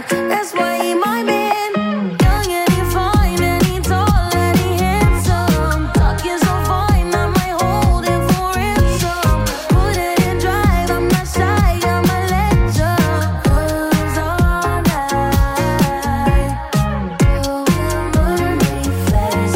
fuck. That's why he my man. Young and he fine and he tall and he handsome. Talking so fine, I might hold him for ransom. Put it in drive, I'm not shy, I'm a legend. Cause all night, oh, we'll murder me fast.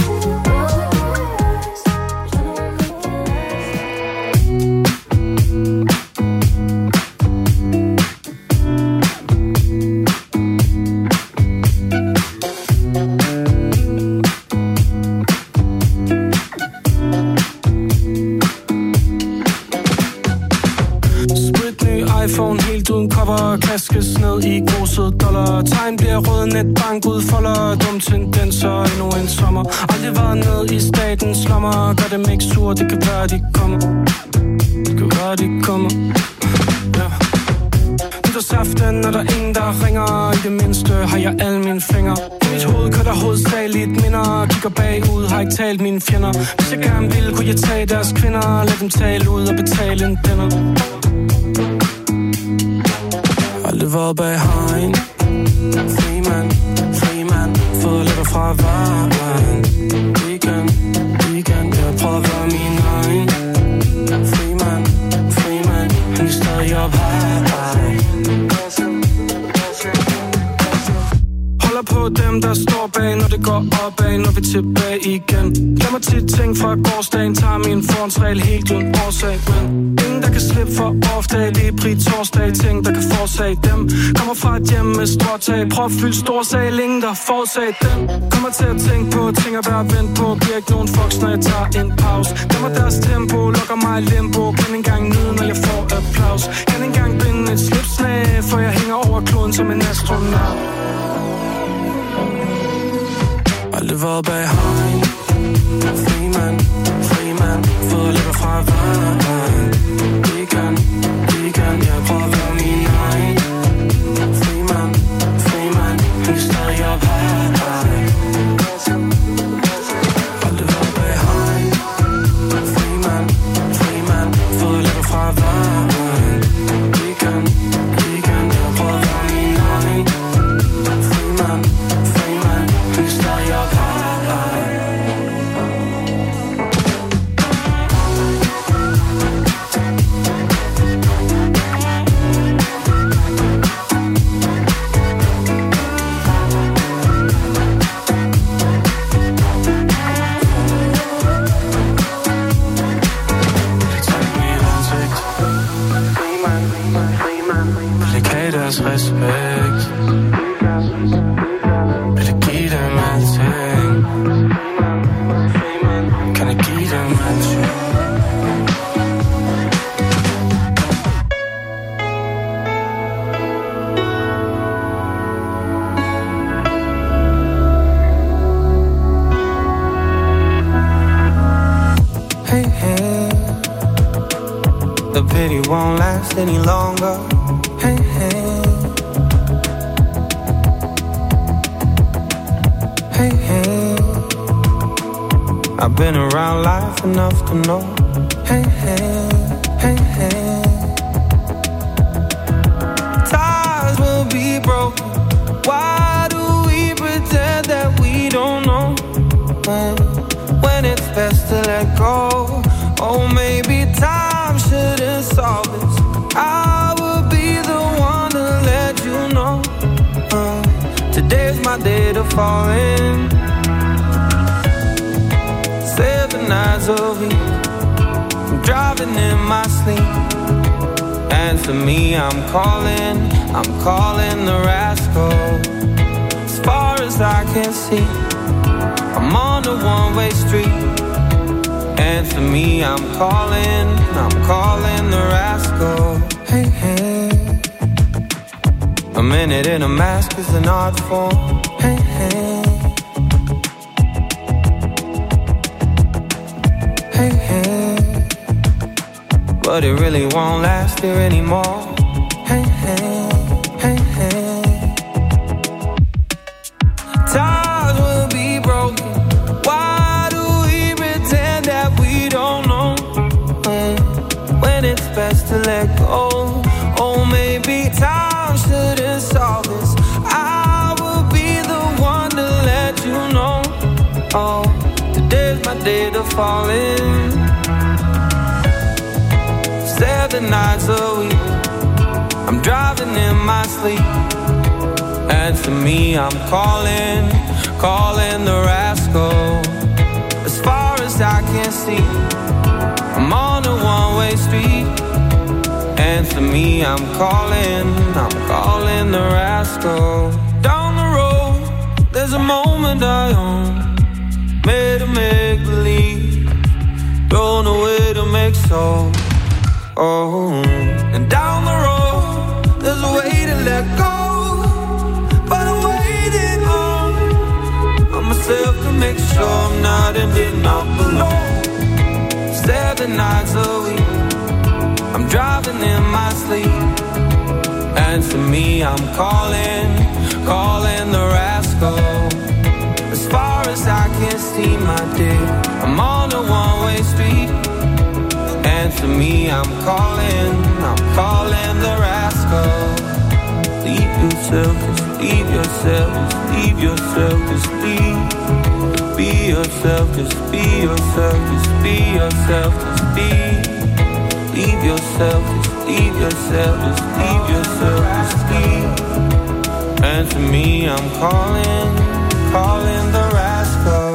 iPhone helt uden cover, kaskes ned i gruset dollar. Tegn bliver rød, netbank udfolder, dum tendenser, endnu en sommer. Aldrig været ned i statens lommer, gør dem ikke sur, det kan være de kommer. Det kan være de kommer, ja. Nytårsaften er der ingen der ringer, i det mindste har jeg alle mine fingre. I mit hoved kører der hovedsageligt minder, kigger bagud, har ikke talt mine fjender. Hvis jeg gerne ville, kunne jeg tage deres kvinder, lad dem tale ud og betale en dinner. Aldrig været bag hegn. Frimand, fået lidt fra vejen. Weekend, jeg prøver at være min egen. Frimand, han er stadig op her. Holder på dem, der står bag, når det går opad, når vi er tilbage igen. Glemmer tit ting fra gårdsdagen, tager min forhåndsregel helt uden årsag. Men ingen, der kan slippe for ofte, det er pri-torsdag, ting, der kan forsage dem. Kommer fra et hjem med stråtag, prøv at fylde stor sag, ingen, der forsag dem. Kommer til at tænke på ting at være vendt på, bliver ikke nogen fucks, når jeg tager en pause. Glemmer deres tempo, lukker mig i limbo, kan engang nyde, når jeg får applaus. Kan engang binde et slipslag, for jeg hænger over kloden som en astronaut. Aldrig været bag hegn. Frimand, fået lidt fra vejen. Weekend, jeg prøver at være min egen. Frimand, han er stadig op her. Aldrig været bag hegn. Frimand, fået lidt fra vejen. Weekend, jeg prøver at være min egen. Frimand, han er stadig op her. Respekt. Vil jeg give dem alting? Kan jeg give dem alting? Hey, hey. The pity won't last any longer. Hey, hey. Hey, hey. I've been around life enough to know. Hey, hey, hey, hey. Ties will be broken. Why do we pretend that we don't know? When it's best to let go. Oh, maybe time shouldn't solve this. I will be the one to let you know. Today's my day to fall in. 7 nights a week, I'm driving in my sleep. Answer me, I'm calling the rascal. As far as I can see, I'm on a one-way street. Answer me, I'm calling the rascal. Hey, hey. A minute in a mask is an art form. Hey, hey. Hey, hey. But it really won't last here anymore. Hey, hey. Hey, hey. Ties will be broken. Why do we pretend that we don't know? When it's best to let go. Oh, maybe time shouldn't solve this. I day to fall in. 7 nights a week I'm driving in my sleep, and to me I'm calling the rascal. As far as I can see, I'm on a one-way street, and to me I'm calling the rascal. Down the road there's a moment I own, made to make believe, don't know where to make so. Oh, and down the road there's a way to let go, but I'm waiting on myself to make sure I'm not ending up alone. 7 nights a week I'm driving in my sleep, and to me I'm calling the rascal. As far as I can see, my dear, I'm on a one-way street, and to me I'm calling the rascal. Leave yourself, just leave yourself, just leave yourself, just be yourself, just be yourself, just be yourself, just be. Leave yourself, just leave yourself, just leave yourself, just leave. And to me I'm calling the rascal.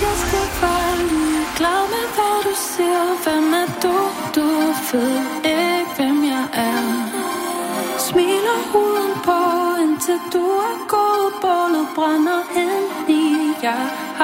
fed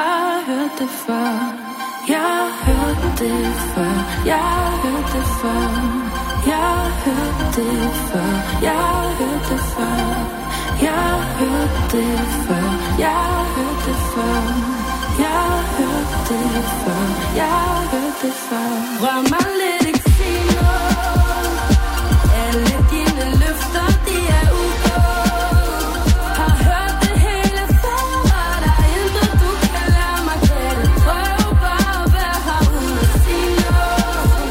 har hørt det før. Jeg har hørt det før. Jeg har hørt det før. Jeg har hørt det før. Jeg har hørt det før. Jeg har hørt det før. Jeg har hørt det før. Jeg har hørt det før. Jeg har hørt det før. Rør mig lidt, ikke sig noget. Alle dine løfter, de er ugået. Har hørt det hele før. Der er intet, du kan lade mig gætte. Prøv bare at være herude og sige noget.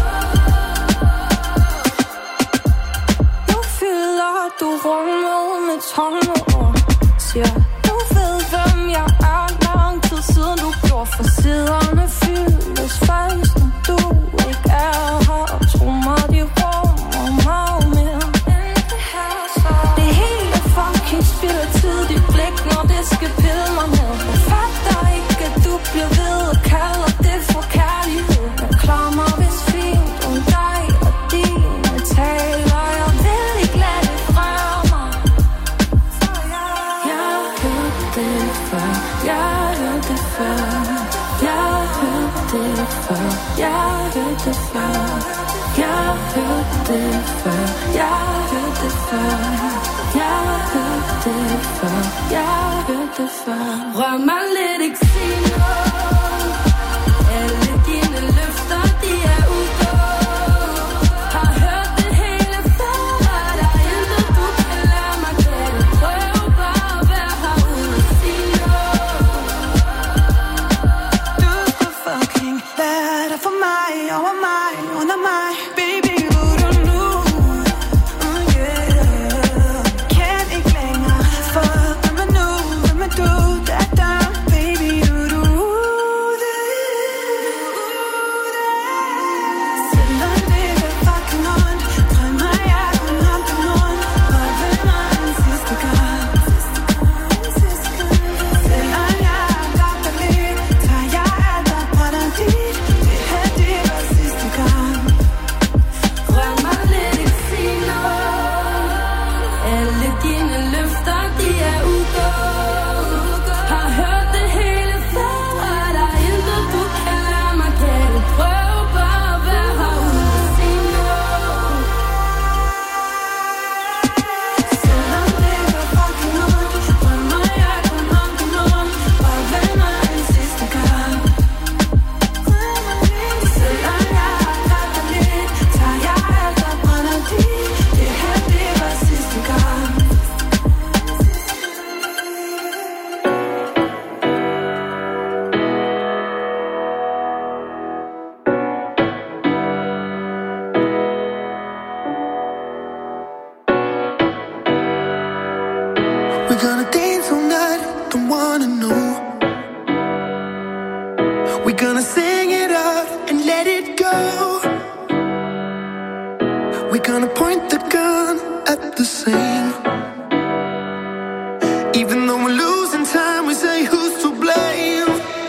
Nu fylder du rummet med tomme ord. Siger, du ved, hvem jeg er. Lang tid siden du gjorde for siderne fyldes først, når du ikke er her. Og tro mig, de rummer meget mere end det her. Så det hele fucking spilder tid. Dit blik, når det skal pille mig ned. Jeg fatter ikke, at du bliver ved og kalder det for kærlighed. Jeg klarer mig vist fint om dig og dine taler. Jeg vil ikke lade det røre mig. Jeg har hørt det før. Jeg har hørt det før. Jeg har hørt det før. Jeg har hørt det før. Jeg har hørt det før. Jeg har hørt det før. Jeg har hørt det før. Jeg har hørt det før. Rør mig lidt, ikke sig noget. Alle dine løfter, de er ugået. Har hørt det hele før. Der er intet, du kan lade mig gætte. Prøv bare at være herude og sige noget. Du skulle fucking være der for mig, over mig, under mig. Baby, vil du nu? Yeah. Kan ikke længere, for hvem er nu? Hvem er du? Da-da. Baby, du det? Selvom det gør fucking ondt, drømmer jeg kun om den rundt. Og ved mig en sidste gang. Selvom jeg har godt dig lidt, tager jeg alt og brænder dit. Det her, det var sidste gang. Rør mig lidt, ikke sig noget. Alle dine løfter, de er ugået. Har hørt det hele før. Der er intet, du kan lade mig gætte. Prøv bare at være herude og sige noget. Selvom det gør fucking ondt, drømmer jeg kun om den rundt. Og ved mig en sidste gang. Selvom jeg har godt dig lidt, tager jeg alt og brænder dit. Det her, det var sidste gang. We're gonna dance all night, don't wanna know. We're gonna sing it out and let it go. We're gonna point the gun at the same. Even though we're losing time, we say who's to blame.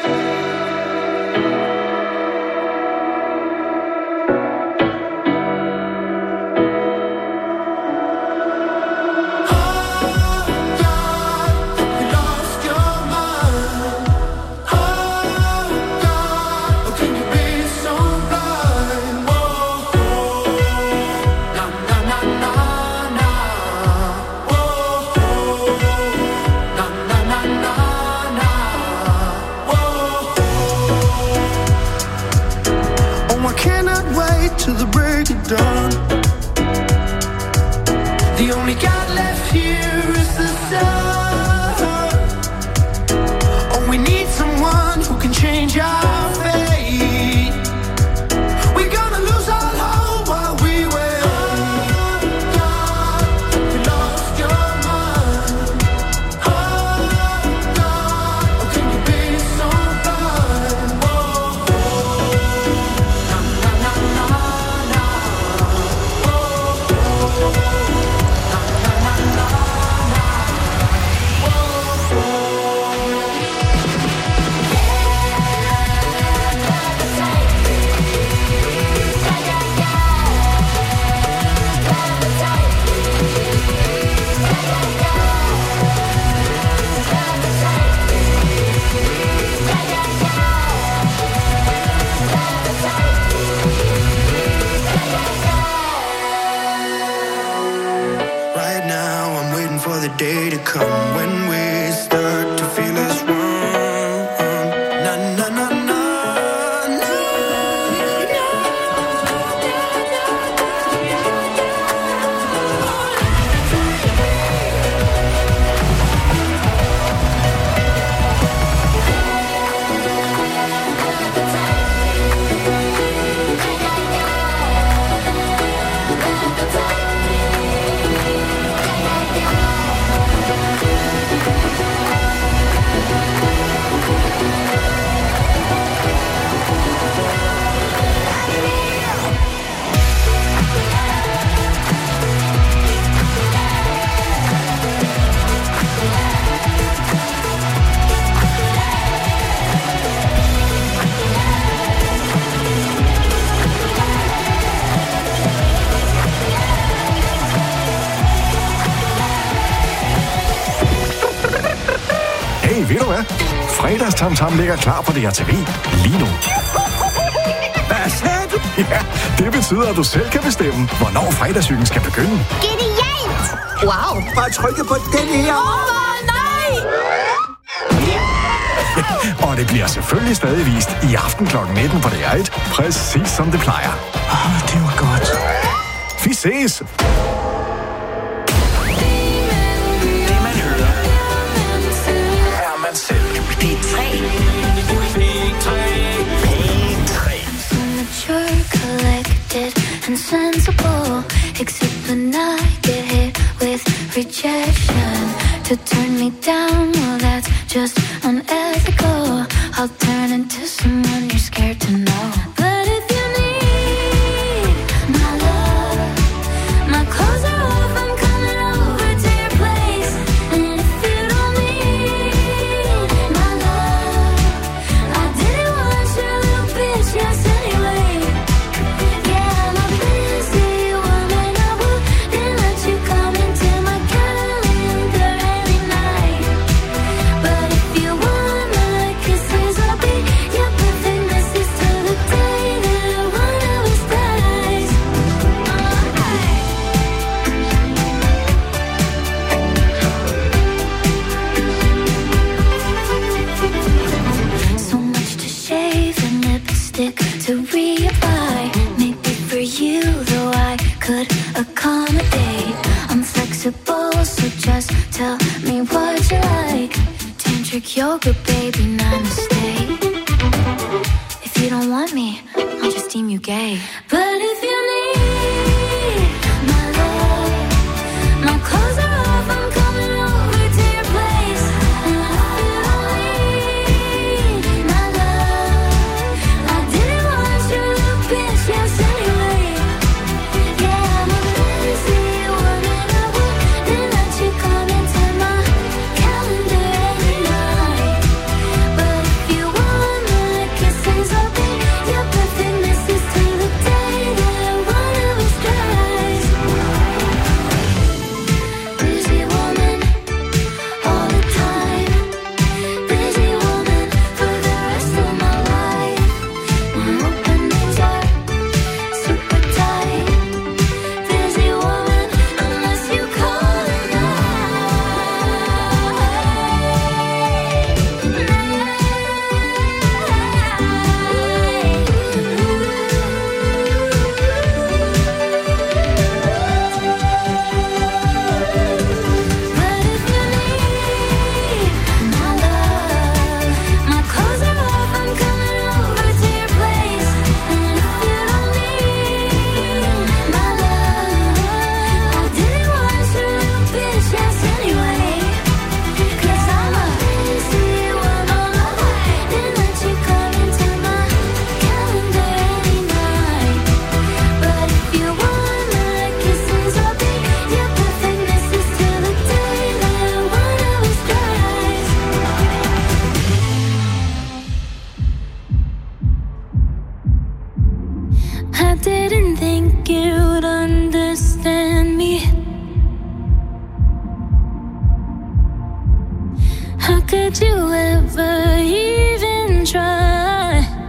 Till the break of dawn. The only God left here is the sun. Oh, we need someone who can change our fate. We're gonna lose all hope while we wait. God, we lost your mind. Oh God, oh can you be so blind? Na na na na na. Na na na na na. Ved du hvad? Fredagstamtam ligger klar på DRTV lige nu. Hvad sagde du? Ja, det betyder, at du selv kan bestemme, hvornår fredagshyggen skal begynde. Genialt! Wow, bare trykke på den her. Nej! Og det bliver selvfølgelig stadig vist i aften kl. 19 på DR1, præcis som det plejer. Det var godt. Vi ses! Det man hører, er man selv. P3. Mature, collected, and sensible. Except when I get hit with rejection. To turn me down, well that's just unethical. I'll turn into someone you're scared to know. But if you need my love, my clothes are off, I'm coming over to your place. And if you don't need my love, I didn't want your little bitch, yes anyway. Yeah, I'm a busy woman, I wouldn't let you come into my calendar every night. But if you want my kisses, I'll be your perfect missus till the day that one of us dies. So much to shave and lipstick to reapply. Maybe for you, though I could accommodate. I'm flexible, so just tell me what you like. Tantric yoga, baby, namaste. If you don't want me, I'll just deem you gay. But if you need my love, my clothes are off, I'm coming over to your place. And if you don't need my love, I didn't want your little bitch, yes anyway. Yeah, I'm a busy woman, I wouldn't let you come into my calendar every night. But if you want my kisses, I'll be your perfect missus till the day that one of us dies. Busy woman, all the time. Busy woman for the rest of my life. My openings are super tight. Busy woman, unless you call it But if you need my love, my clothes are off, I'm coming over to your place. And if you don't need my love, I didn't want your little bitch, yes anyway. 'Cause I'm a busy woman, I wouldn't let you come into my calendar every night. But if you want my kisses, I'll be your perfect missus till the day that one of us dies. I didn't think you'd understand me. How could you ever even try?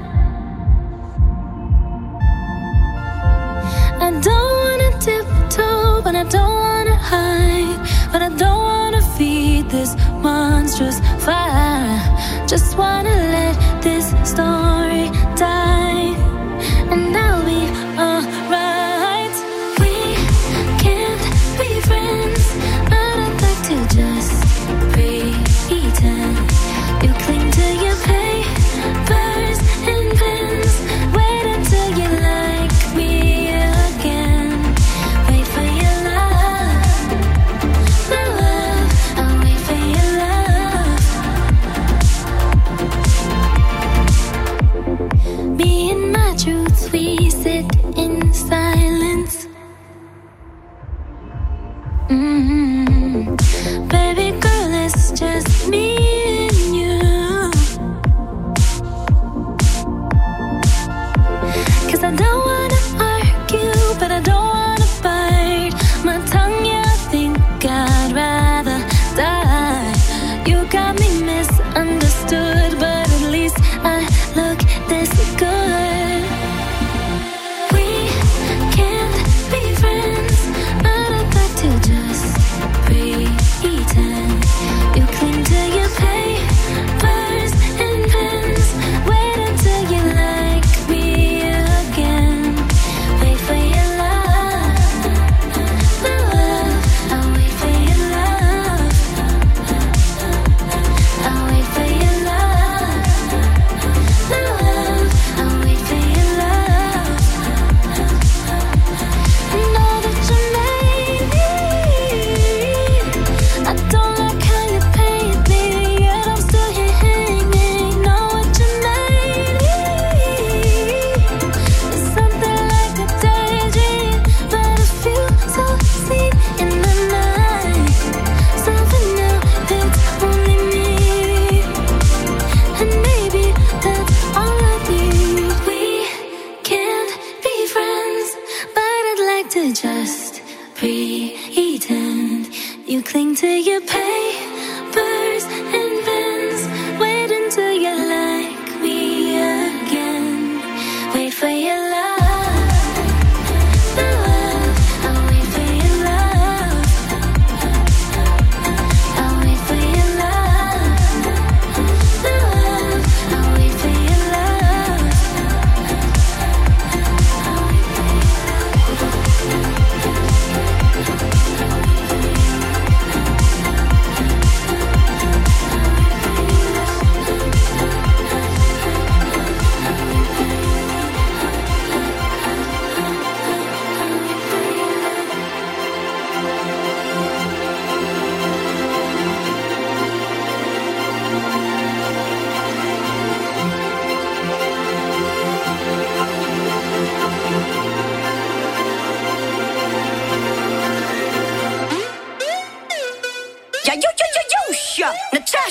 I don't wanna tiptoe, but I don't wanna hide. But I don't wanna feed this monstrous fire. Just wanna let this story die. And I'll be alright. We can't be friends, but I'd like to just pretend. You cling to your papers and pens. Wait until you like me again. Wait for your love, my love. I'll wait for your love.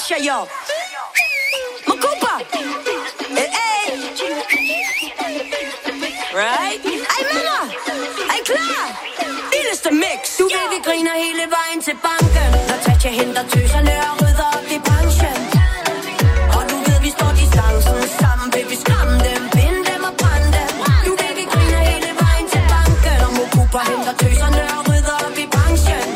Tasha, yo. Makupa. Hey. Right? Ej, mamma. Ej, klar. Vildeste mix. Du ved, vi griner hele vejen til banken. Når Tasha henter tøserne og rydder op i branchen. Og du ved, vi står distancen sammen. Vil vi skræmme dem, binde dem og brænde dem. Du ved, vi griner hele vejen til banken. Og Makupa henter tøserne og rydder op i branchen.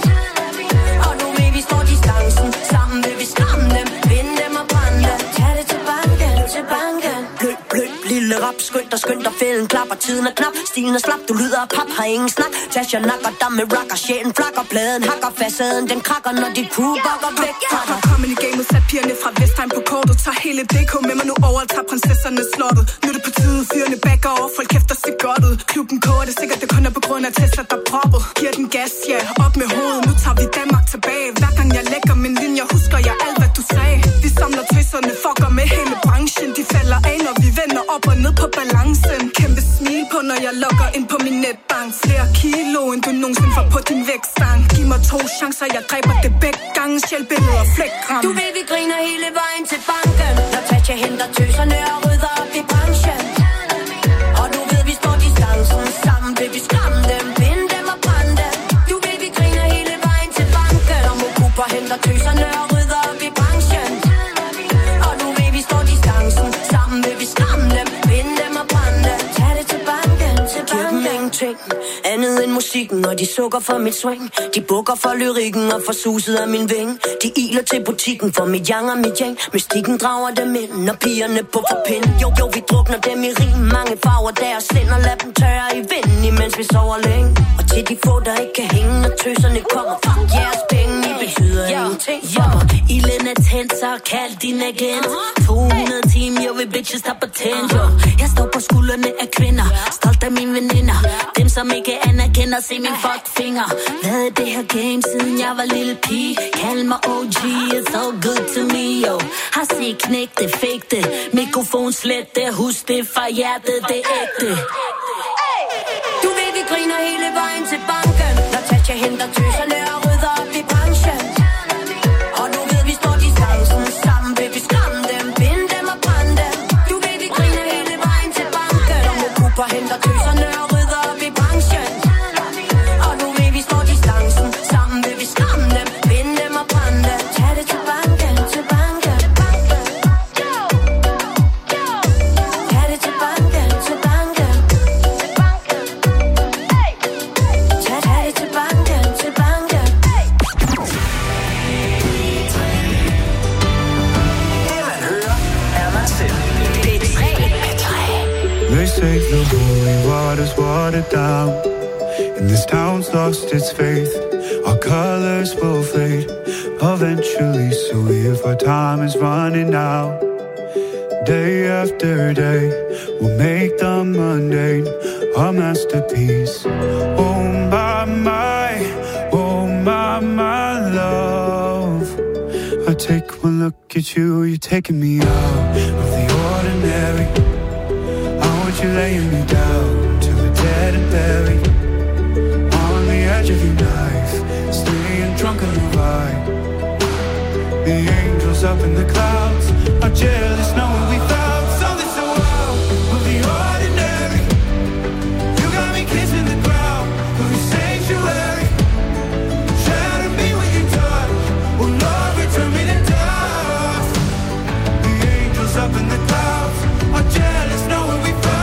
Og nu ved vi står distancen sammen. Vil vi skræmme dem, binde dem og brænde dem. Tag det til banken, til banken. Løb, lille rap, skynd dig fælden klapper. Tiden er knap, stilen er slap. Du lyder af pap, har ingen snak. Tasha nakker dig med rocker, sjælen flakker. Pladen hakker, facaden den krakker. Når dit crew bakker væk fra dig. Kommet i gamet, sat pigerne fra Vestegn på kortet. Tager hele DK med mig nu over, tager prinsesserne slottet. Nu er det på tide, fyrene backer over. Folk kæfter sig godt ud. Klubben koger, det sikkert, det kun er på grund af Tesla, der proppet. Giver den gas, ja, op med hovedet. Nu tager vi Danmark tilbage. Hver gang jeg lægger min linje, husker jeg alt, hvad du sagde. Vi samler tøserne, fucker med hele branchen. De falder af, når vi vender op og ned på balancen. Kæmpe smil på, når jeg logger ind på min netbank. Flere kilo, end du nogensinde får på din vægtstang. Giv mig 2 chancer, jeg dræber det begge gange. Sjælbilleder og flækgram. Du ved, vi griner hele vejen til banken. Når Tasha henter tøserne og rydder op i branchen. Og du ved, vi står distancen sammen. Vil vi skræmme dem, binde dem og brænde dem. Du ved, vi griner hele vejen til banken. Og Makupa henter tøserne og rydder op i branchen. Og nu ved vi står distancen sammen. Vil vi skræmme dem, binde dem og brænde dem. Tag det til banken, til banken. Giv dem ingenting andet end musikken. Og de sukker for mit swing. De bukker for lyrikken og for suset af min vinge. De iler til butikken for mit yang og mit yang. Mystikken drager dem ind, når pigerne på for pind. Jo, vi drukner dem i rim. Mange farver deres sind og lad dem tørre i vinden, imens vi sover længe. Og til de få, der ikke kan hænge, når tøserne kommer. Fuck jeres penge, I betyder ingenting for mig. Ilden er tændt, så kald din agent. 200 timer, jo, vi bitches der på tænd, jo. Jeg står på skuldrene af kvinder, stolt af mine veninder. Dem, som ikke anerkender, se min fuckfinger. Hvad er det her game, siden jeg var lille pige? Kald mig OG, it's so good to me, yo. Har set knæk det, fake det. Mikrofon slet det, husk det fra hjertet, det er ægte. Du ved, vi griner hele vejen til banken. Når Tasha henter tøserne og rydder op i branchen. Og nu ved vi står distancen sammen. Vil vi skræmme dem, binde dem og brænde dem. Du ved, vi griner hele vejen til banken. Og Makupa henter tøserne og rydder op i branchen. Og nu ved vi står distancen sammen. Vil vi skræmme dem, binde dem og brænde dem. Tag det til banken, til banken. Tag det til banken, til banken. Tag det til banken, til banken. Det man hører, er man selv. They say the holy water's watered down, and this town's lost its faith. Our colors will fade eventually, so if our time is running out, day after day, we'll make the mundane our masterpiece. Oh my love, I take one look at you, you're taking me out of the ordinary. You laying me down to a dead and buried on the edge of your knife, staying drunk on the ride. The angels up in the clouds are jealous knowing we found something so wild of the ordinary. You got me kissing the ground of your sanctuary. Shatter me with your touch, oh Lord, return me to dust. The angels up in the clouds are jealous knowing we found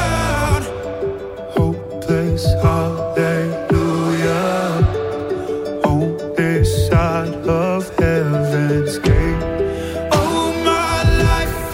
hallelujah on this side of heaven's gate. Oh, my life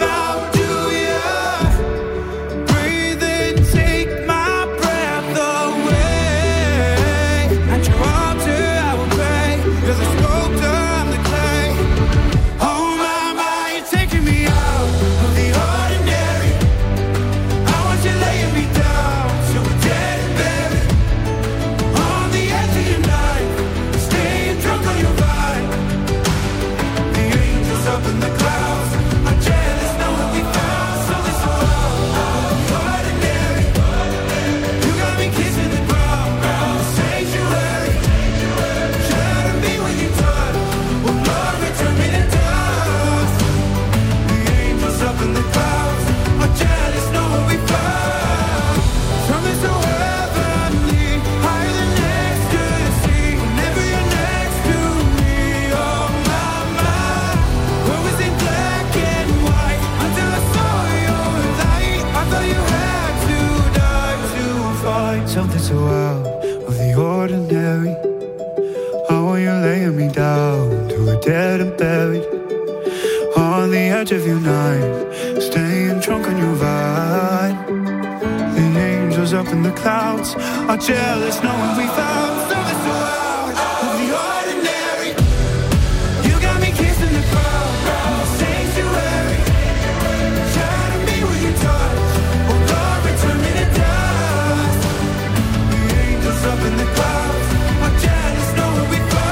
trunk on your vibe. The angels up in the clouds are jealous knowing we found something so out of the ordinary. You got me kissing the crowd in the sanctuary. Shadow me with your touch, oh Lord, return me to dust. The angels up in the clouds are jealous knowing we found.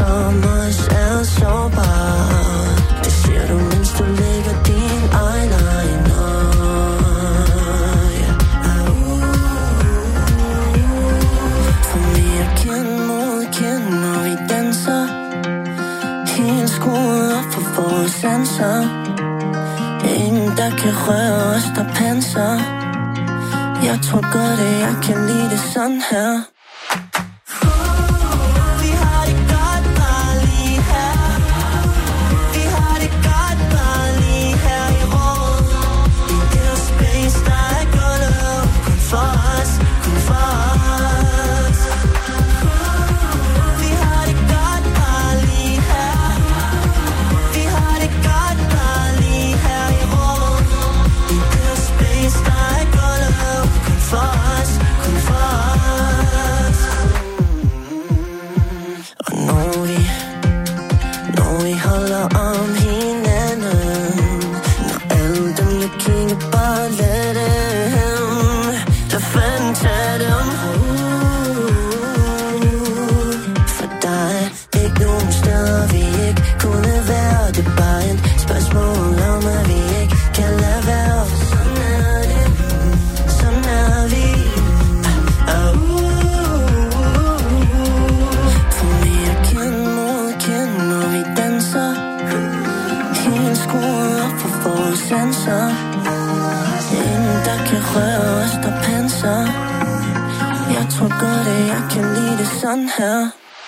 Sommer, det ser du, mens du lægger din eyeliner. røre os, der panser. Jeg tror godt, at jeg kan lide det sådan her. Vi har det godt bare lige her. Vi har det godt bare lige her i rummet. I det space, der er gulvet. Kun for os, kun for os. Vi har det godt bare lige her. Vi har det godt bare lige her i rummet. I det space, der er gulvet. Kun for os, kun for os. Og når vi holder om hinanden, når alle dem, der kigger, bare lad dem, så fanden tag dem. For der er ikke nogen steder, vi ikke kunne være. Det er bare et spørgsmål om, at vi ikke kan lade være. For sådan er det, sådan er vi. For mere kendt mod kendt, når vi danser. Helt skruet op for vores sanser. Ingen der kan røre os, der panser. Jeg tror godt, at jeg kan lide det sådan her.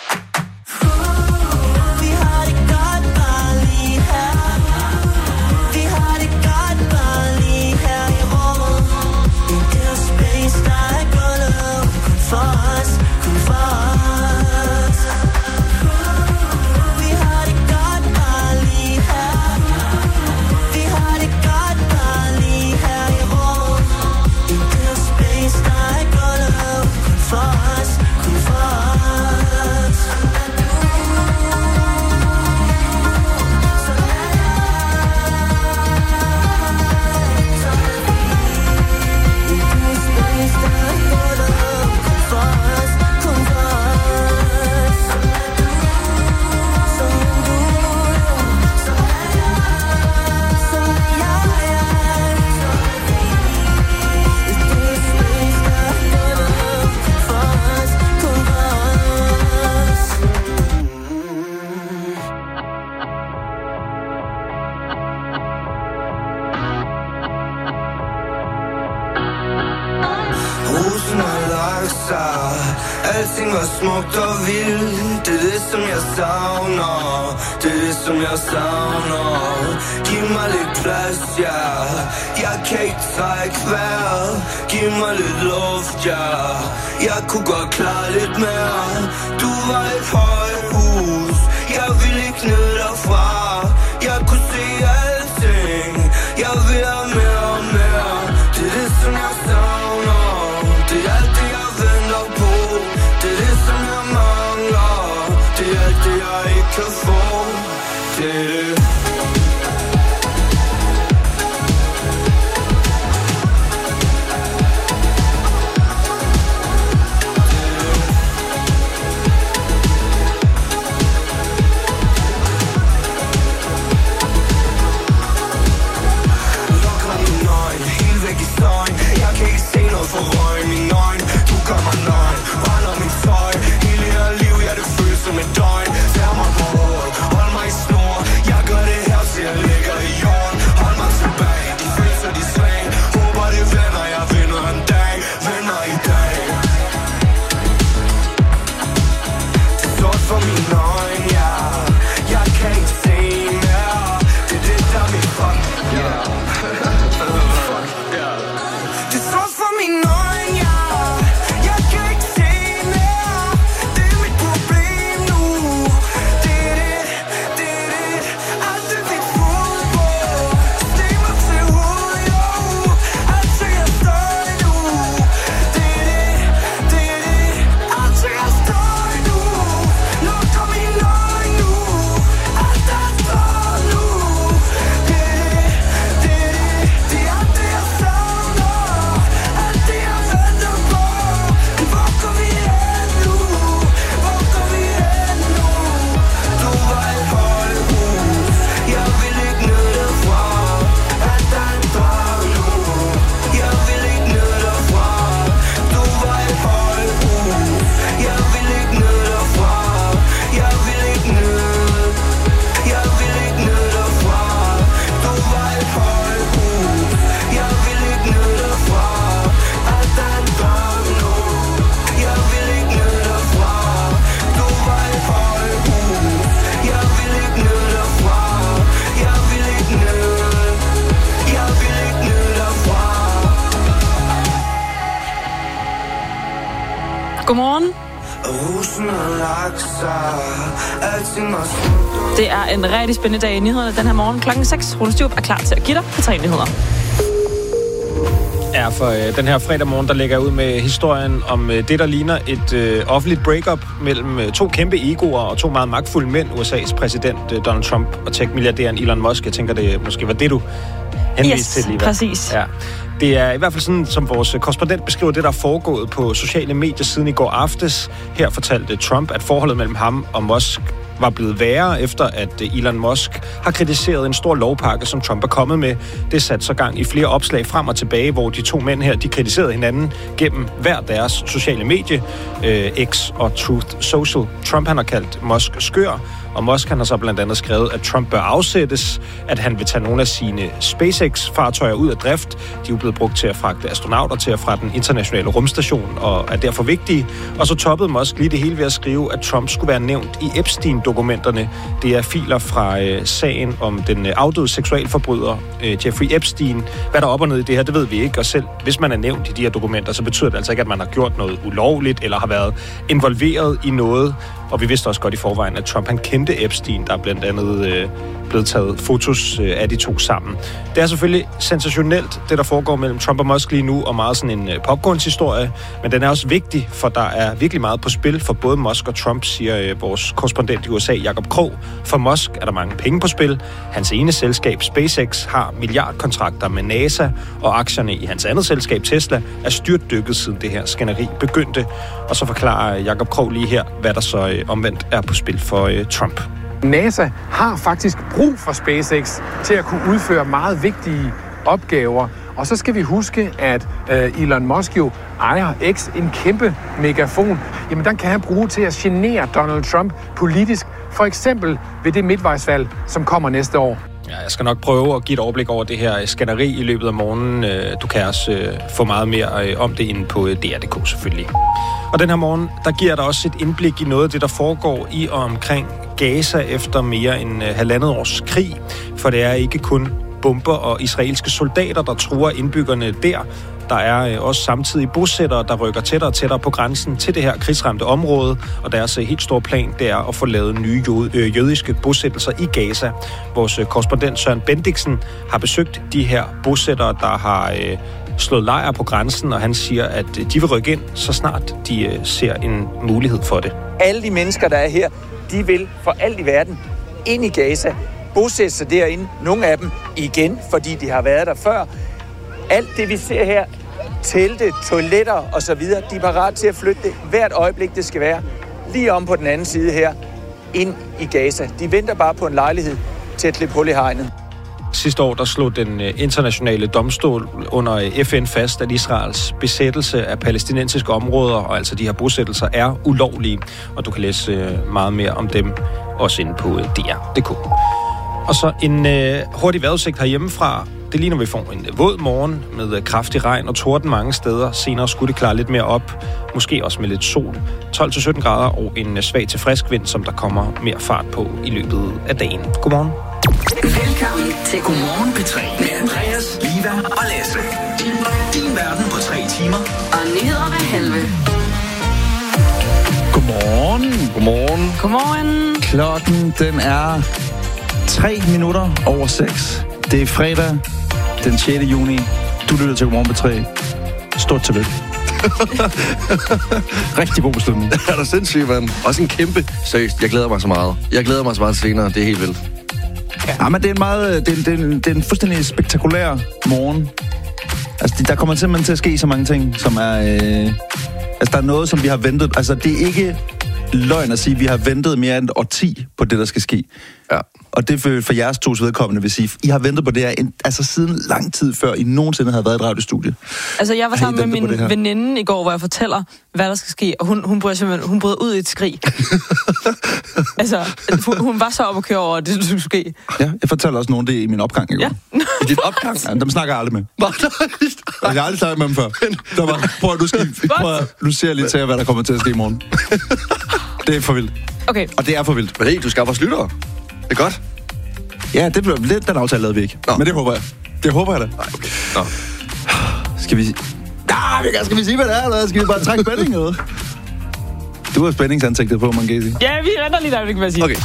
Vi har det godt bare lige her. Vi har det godt bare lige her i rummet. I det space, der er gulvet. Kun for os, kun for os. Vi har det godt bare lige her. Vi har det godt bare lige her i rummet. I det space, der er gulvet. Kun for os, kun for os. Rosen har lagt sig. Alting var smukt og vildt. Det er det, som jeg savner. Det er det, som jeg savner. Giv mig lidt plads, ja. Jeg kan ikke trække vejret. Giv mig lidt luft, ja. Jeg kunne godt klare lidt mere. Du var et højhus. Jeg ville ikke ned derfra. Jeg kunne se alting. Jeg vil have mere og mere. Det er det, som jeg savner. Det er alt det, jeg venter på. Det er det, som jeg mangler. Det er alt det, jeg ikke kan få. Det er det. Godmorgen. Det er en rigtig spændende dag i nyhederne den her morgen. Klokken 6. Rune Styrup er klar til at give dig på 3 nyheder. Ja, for den her fredag morgen, der lægger jeg ud med historien om det, der ligner et offentligt breakup mellem to kæmpe egoer og to meget magtfulde mænd. USA's præsident Donald Trump og tech-milliardæren Elon Musk. Jeg tænker, det måske var det, du henviste til lige. Præcis. Ja. Det er i hvert fald sådan, som vores korrespondent beskriver det, der er foregået på sociale medier siden i går aftes. Her fortalte Trump, at forholdet mellem ham og Musk var blevet værre, efter at Elon Musk har kritiseret en stor lovpakke, som Trump er kommet med. Det satte så gang i flere opslag frem og tilbage, hvor de to mænd her, de kritiserede hinanden gennem hver deres sociale medie, X og Truth Social. Trump, han har kaldt Musk skør, og Musk, han har så blandt andet skrevet, at Trump bør afsættes, at han vil tage nogle af sine SpaceX-fartøjer ud af drift. De er jo blevet brugt til at fragte astronauter til og fra den internationale rumstation, og er derfor vigtige. Og så toppede Musk lige det hele ved at skrive, at Trump skulle være nævnt i Epstein-dokumenterne. Det er filer fra sagen om den afdøde seksualforbryder Jeffrey Epstein. Hvad der er op og ned i det her, det ved vi ikke. Og selv hvis man er nævnt i de her dokumenter, så betyder det altså ikke, at man har gjort noget ulovligt eller har været involveret i noget. Og vi vidste også godt i forvejen, at Trump han kendte Epstein, der er blandt andet blevet taget fotos af de to sammen. Det er selvfølgelig sensationelt, det der foregår mellem Trump og Musk lige nu, og meget sådan en popcornshistorie, men den er også vigtig, for der er virkelig meget på spil for både Musk og Trump, siger vores korrespondent i USA, Jacob Krog. For Musk er der mange penge på spil. Hans ene selskab, SpaceX, har milliardkontrakter med NASA, og aktierne i hans andet selskab, Tesla, er styrtdykket siden det her skænderi begyndte. Og så forklarer Jacob Krog lige her, hvad der så omvendt er på spil for Trump. NASA har faktisk brug for SpaceX til at kunne udføre meget vigtige opgaver. Og så skal vi huske, at Elon Musk jo ejer X, en kæmpe megafon. Jamen, den kan han bruge til at genere Donald Trump politisk. For eksempel ved det midtvejsvalg, som kommer næste år. Ja, jeg skal nok prøve at give et overblik over det her skænderi i løbet af morgenen. Du kan også få meget mere om det inde på DR.dk selvfølgelig. Og den her morgen, der giver der også et indblik i noget af det, der foregår i og omkring Gaza efter mere end 1,5 års krig. For det er ikke kun bomber og israelske soldater, der truer indbyggerne der. Der er også samtidig bosættere, der rykker tættere og tættere på grænsen til det her krigsramte område, og deres helt store plan, det er at få lavet nye jødiske bosættelser i Gaza. Vores korrespondent Søren Bendiksen har besøgt de her bosættere, der har slået lejr på grænsen, og han siger, at de vil rykke ind, så snart de ser en mulighed for det. Alle de mennesker, der er her, de vil for alt i verden ind i Gaza, bosætte sig derinde, nogle af dem igen, fordi de har været der før. Alt det, vi ser her, telte, toiletter osv., de er parat til at flytte det hvert øjeblik, det skal være. Lige om på den anden side her, ind i Gaza. De venter bare på en lejlighed til at klippe hul i hegnet. Sidste år, der slog den internationale domstol under FN fast, at Israels besættelse af palæstinensiske områder, og altså de her bosættelser, er ulovlige. Og du kan læse meget mere om dem også inde på DR.dk. Og så en hurtig vejrudsigt herhjemmefra. Det ligner, vi får en våd morgen med kraftig regn og torden mange steder. Senere skulle det klare lidt mere op. Måske også med lidt sol. 12-17 grader og en svag til frisk vind, som der kommer mere fart på i løbet af dagen. Godmorgen. Velkommen til Godmorgen P3 med Andreas, Liva og Lasse. Din verden på 3 timer. Og nyheder hver halve. Godmorgen. Godmorgen. Godmorgen. Klokken, den er 3 minutter over 6. Det er fredag, den 6. juni. Du lytter til Godmorgen P3. Stort tillykke. Rigtig god beslutning. Er der sindssygt, mand? Også en kæmpe. Seriøst, jeg glæder mig så meget. Jeg glæder mig så meget senere. Det er helt vildt. Ja, men det er en meget, det er en fuldstændig spektakulær morgen. Altså, der kommer simpelthen til at ske så mange ting, som er... altså, der er noget, som vi har ventet... Altså, det er ikke løgn at sige, at vi har ventet mere end et årti på det, der skal ske. Ja. Og det for jeres tos vedkommende vil sige, I har ventet på det her altså siden lang tid før I nogensinde havde været i et radiostudie. Altså, jeg var sammen med min veninde i går, hvor jeg fortæller, hvad der skal ske, og hun bryder ud i et skrig. Altså, hun var så op at køre over, at det skulle ske. Ja, jeg fortæller også nogen det i min opgang i går. Ja. I dit opgang? Ja, dem snakker jeg aldrig med. Jeg har aldrig snakket med dem før. Der var, prøv, nu ser jeg lige til, hvad der kommer til at ske i morgen. Det er for vildt. Okay. Og det er for vildt. Men hey, du skaffer lyttere. Det er godt. Ja, det blev lidt den aftale lavede vi ikke. Nå. Men det håber jeg. Det håber jeg da. Nej, okay. Nå. Skal vi sige, hvad det er, eller skal vi bare trække spænding noget? Du har spændingsansigtet på, Mangesi. Ja, vi venter lige der, det kan man sige. Okay.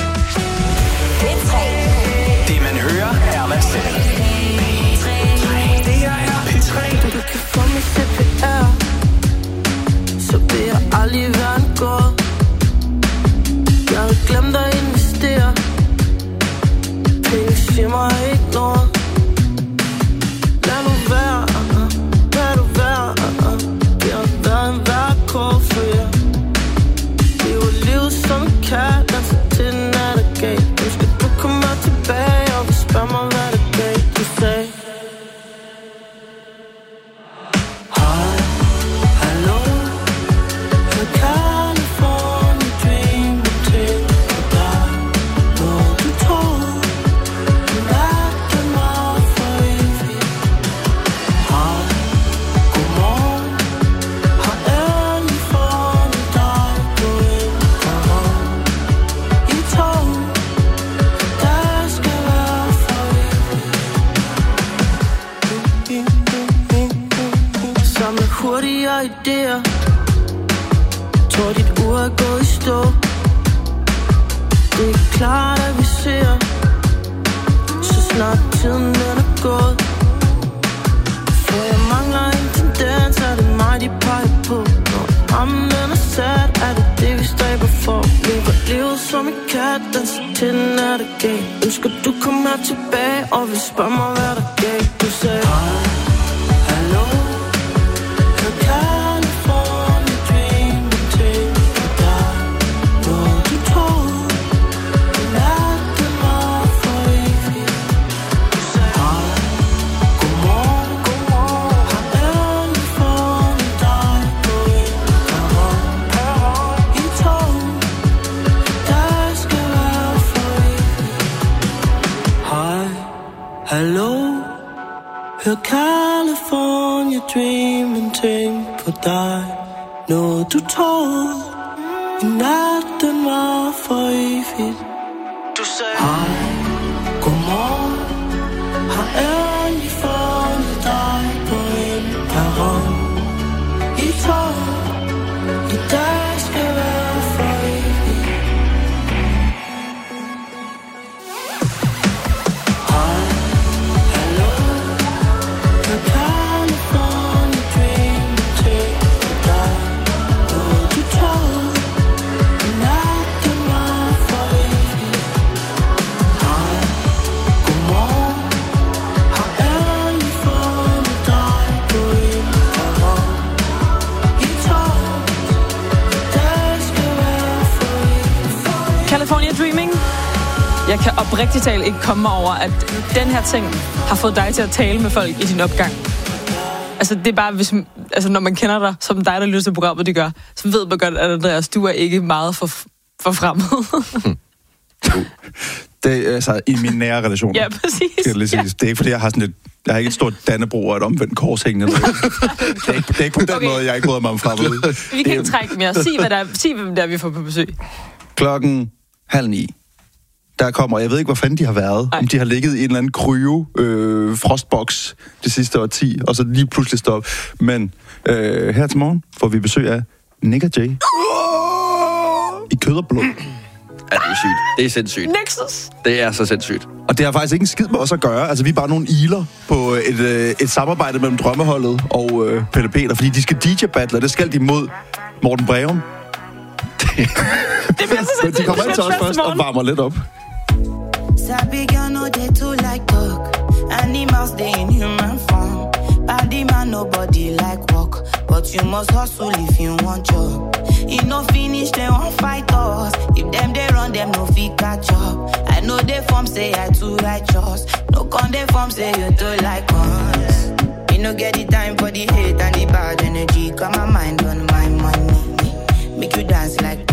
Det man hører er man selv. Det her er P3. Du kan få mig CPR, så vil jeg aldrig være en gård. Jeg havde glemt at investere. Penge siger mig ikke noget. Lad nu være, lad nu være. Det har været en værkår for jer. Lever livet som en kat, danser til den nattergal. Nu skal du komme tilbage og spørge mig, hvad der gav. Du sagde hej, hallo, jeg California dreamer til dig. Når du tror, du lærte mig for evigt. Hej, godmorgen, har endelig fundet dig på en perron. I tog, der skal være for evigt. Samler hurtigere idéer. Tror dit ur er gået i stå. Det er klart at vi ser, så snart tiden den er gået. For jeg mangler en tendens, er det mig de peger på. Når rammen den er sat, er det det vi stræber for. Lever livet som en kat, danser til den er der gav. Ønsker du kommer her tilbage, og vil spørge mig hvad der gav. Du sagde hej, hallo, jeg California dreamer til dig. Når du tror, du lærte mig for evigt. Du sagde hej, godmorgen, har endelig fundet dig på en perron. I tog, der skal være for evigt. Hej, hallo, hør California dreaming ting på dig. Når du tror, i natten var for evigt. Du sagde hej, godmorgen, har endelig fundet dig på en perron. I tog, i dag skal være for evigt. Hej, hallo, jeg California dreamer til dig. Når du tror, i natten var for evigt. Hej, godmorgen, har endelig fundet dig på en perron. I tog, der skal være for evigt. California Dreaming. Jeg kan oprigtigt talt ikke komme mig over, at den her ting har fået dig til at tale med folk i din opgang. Altså, det er bare, hvis, når man kender dig, som dig, der lytter til programmet, det gør, så ved man godt, at Andreas, du er ikke meget for fremmed. Det er altså i min nære relation. Ja, præcis. Ja. Det er ikke, fordi jeg har sådan et... Jeg har ikke et stort Dannebrog og et omvendt kors hængende. Det er ikke på den måde, jeg ikke bryder mig om fremmed. Vi kan ikke trække mere. Sig, hvem der er, vi får på besøg. 8:30. Der kommer, jeg ved ikke, hvor fanden de har været. Om de har ligget i en eller anden kryo frostboks det sidste årti, og så lige pludselig stop. Men her til morgen får vi besøg af Nick og Jay. I kød og blod. Ja, det er sygt. Det er sindssygt. Nexus. Det er så sindssygt. Og det har faktisk ikke en skid med os at gøre. Altså, vi er bare nogle iler på et samarbejde mellem Drømmeholdet og Pelle Peter, fordi de skal DJ-battle, og det skal de mod Morten Breum. Det bliver så sindssygt. De kommer ind til os først og varmer lidt op. Sabi girl no dey too like talk. Animals dey in human form. Body man nobody like work, but you must hustle if you want job. You no finish they won't fight us. If them they run them no fit catch up. I know they form say I too righteous. No con they form say you too like us. You no get the time for the hate and the bad energy. Got my mind on my money. Make you dance like